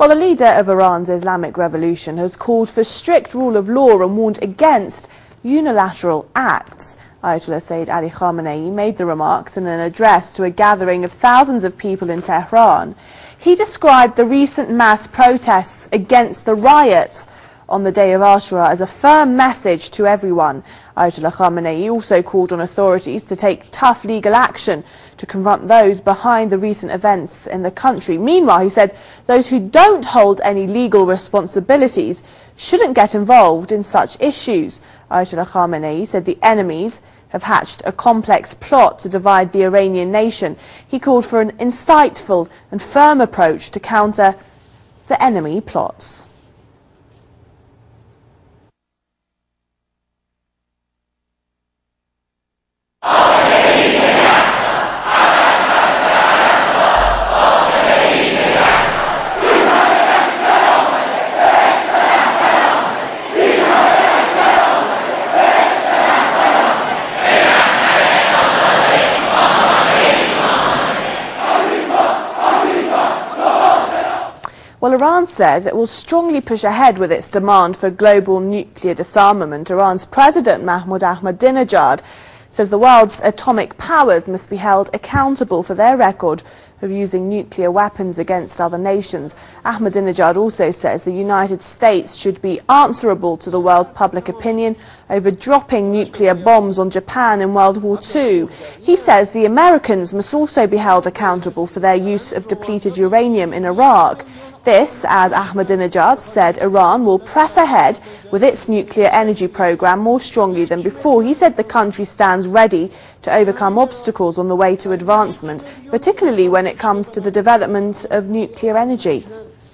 Well, the leader of Iran's Islamic Revolution has called for strict rule of law and warned against unilateral acts. Ayatollah Sayyid Ali Khamenei made the remarks in an address to a gathering of thousands of people in Tehran. He described the recent mass protests against the riots on the day of Ashura as a firm message to everyone. Ayatollah Khamenei also called on authorities to take tough legal action to confront those behind the recent events in the country. Meanwhile, he said those who don't hold any legal responsibilities shouldn't get involved in such issues. Ayatollah Khamenei said the enemies have hatched a complex plot to divide the Iranian nation. He called for an insightful and firm approach to counter the enemy plots. Well, Iran says it will strongly push ahead with its demand for global nuclear disarmament. Iran's President Mahmoud Ahmadinejad says the world's atomic powers must be held accountable for their record of using nuclear weapons against other nations. Ahmadinejad also says the United States should be answerable to the world public opinion over dropping nuclear bombs on Japan in World War II. He says the Americans must also be held accountable for their use of depleted uranium in Iraq. This, as Ahmadinejad said, Iran will press ahead with its nuclear energy program more strongly than before. He said the country stands ready to overcome obstacles on the way to advancement, particularly when it comes to the development of nuclear energy.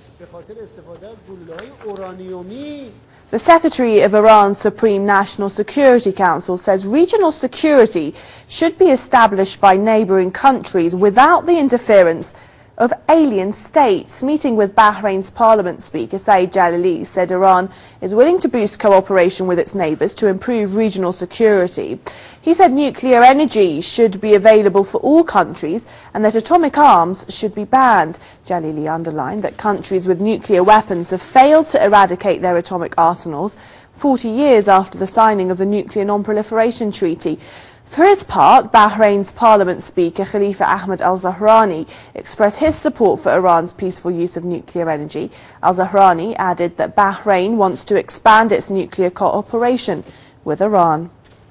The Secretary of Iran's Supreme National Security Council says regional security should be established by neighboring countries without the interference of alien states. Meeting with Bahrain's Parliament Speaker Saeed Jalili said Iran is willing to boost cooperation with its neighbours to improve regional security. He said nuclear energy should be available for all countries and that atomic arms should be banned. Jalili underlined that countries with nuclear weapons have failed to eradicate their atomic arsenals 40 years after the signing of the Nuclear Non-Proliferation Treaty. For his part, Bahrain's Parliament Speaker Khalifa Ahmed al-Zahrani expressed his support for Iran's peaceful use of nuclear energy. Al-Zahrani added that Bahrain wants to expand its nuclear cooperation with Iran.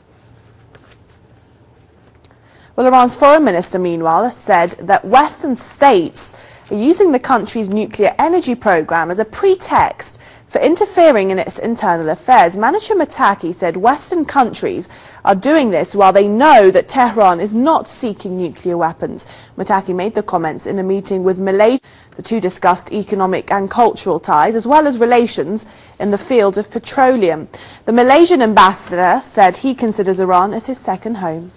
Well, Iran's Foreign Minister, meanwhile, said that Western states are using the country's nuclear energy program as a pretext for interfering in its internal affairs. Manouchehr Mottaki said Western countries are doing this while they know that Tehran is not seeking nuclear weapons. Mottaki made the comments in a meeting with Malaysia. The two discussed economic and cultural ties as well as relations in the field of petroleum. The Malaysian ambassador said he considers Iran as his second home.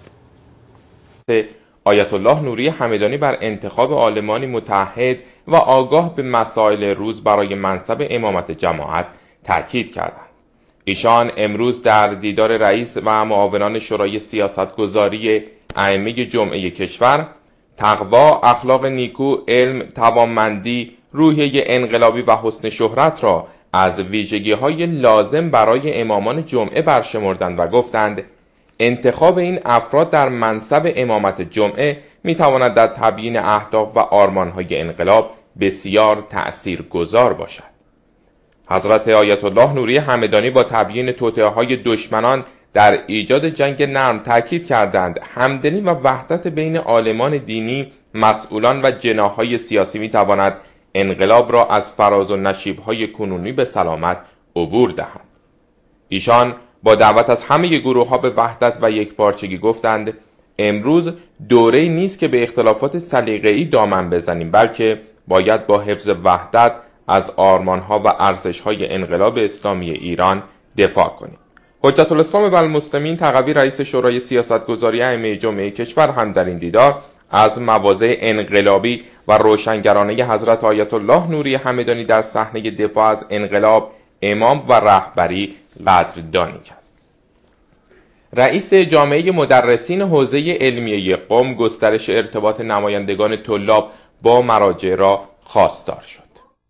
آیت الله نوری همدانی بر انتخاب عالمانی متعهد و آگاه به مسائل روز برای منصب امامت جماعت تاکید کردند. ایشان امروز در دیدار رئیس و معاونان شورای سیاستگذاری ائمه جمعه کشور تقوا، اخلاق نیکو، علم، توانمندی، روحیه انقلابی و حسن شهرت را از ویژگی‌های لازم برای امامان جمعه برشمردند و گفتند انتخاب این افراد در منصب امامت جمعه میتواند در تبیین اهداف و آرمانهای انقلاب بسیار تأثیرگذار باشد. حضرت آیت الله نوری همدانی با تبیین توطئه‌های دشمنان در ایجاد جنگ نرم تاکید کردند همدلی و وحدت بین عالمان دینی، مسئولان و جناح‌های سیاسی میتواند انقلاب را از فراز و نشیب‌های کنونی به سلامت عبور دهد. ایشان با دعوت از همه گروه‌ها به وحدت و یکپارچگی گفتند امروز دوره‌ای نیست که به اختلافات سلیقه‌ای دامن بزنیم، بلکه باید با حفظ وحدت از آرمان‌ها و ارزش‌های انقلاب اسلامی ایران دفاع کنیم. حجت الاسلام و المسلمین تقوی رئیس شورای سیاستگذاری ائمه جمعه کشور هم در این دیدار از مواضع انقلابی و روشنگرانه حضرت آیت الله نوری همدانی در صحنه دفاع از انقلاب، امام و رهبری قدردانی کرد. رئیس جامعه مدرسین حوزه علمیه قم گسترش ارتباط نمایندگان طلاب با مراجع را خواستار شد.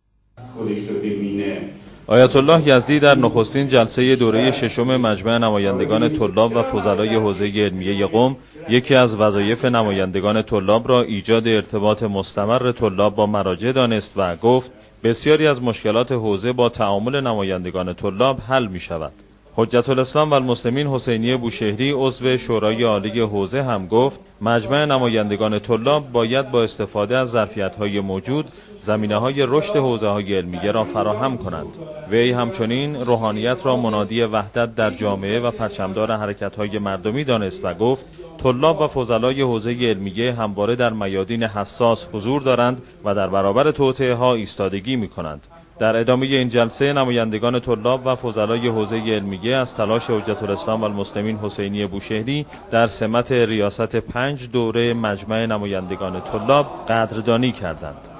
خودش رو ببینه. آیت الله یزدی در نخستین جلسه دوره ششم مجمع نمایندگان طلاب و فضلای حوزه علمیه قم یکی از وظایف نمایندگان طلاب را ایجاد ارتباط مستمر طلاب با مراجع دانست و گفت بسیاری از مشکلات حوزه با تعامل نمایندگان طلاب حل می شود. حجت الاسلام و المسلمین حسینی بوشهری عضو شورای عالی حوزه هم گفت مجمع نمایندگان طلاب باید با استفاده از ظرفیت‌های موجود زمینه‌های رشد حوزه‌های علمیه را فراهم کنند. وی همچنین روحانیت را منادی وحدت در جامعه و پرچمدار حرکت‌های مردمی دانست و گفت طلاب و فضلای حوزه علمیه همواره در میادین حساس حضور دارند و در برابر توطئه‌ها ایستادگی می‌کنند. در ادامه این جلسه نمایندگان طلاب و فضلای حوزه علمیه از تلاش حجت الاسلام و المسلمین حسینی بوشهری در سمت ریاست 5 دوره مجمع نمایندگان طلاب قدردانی کردند.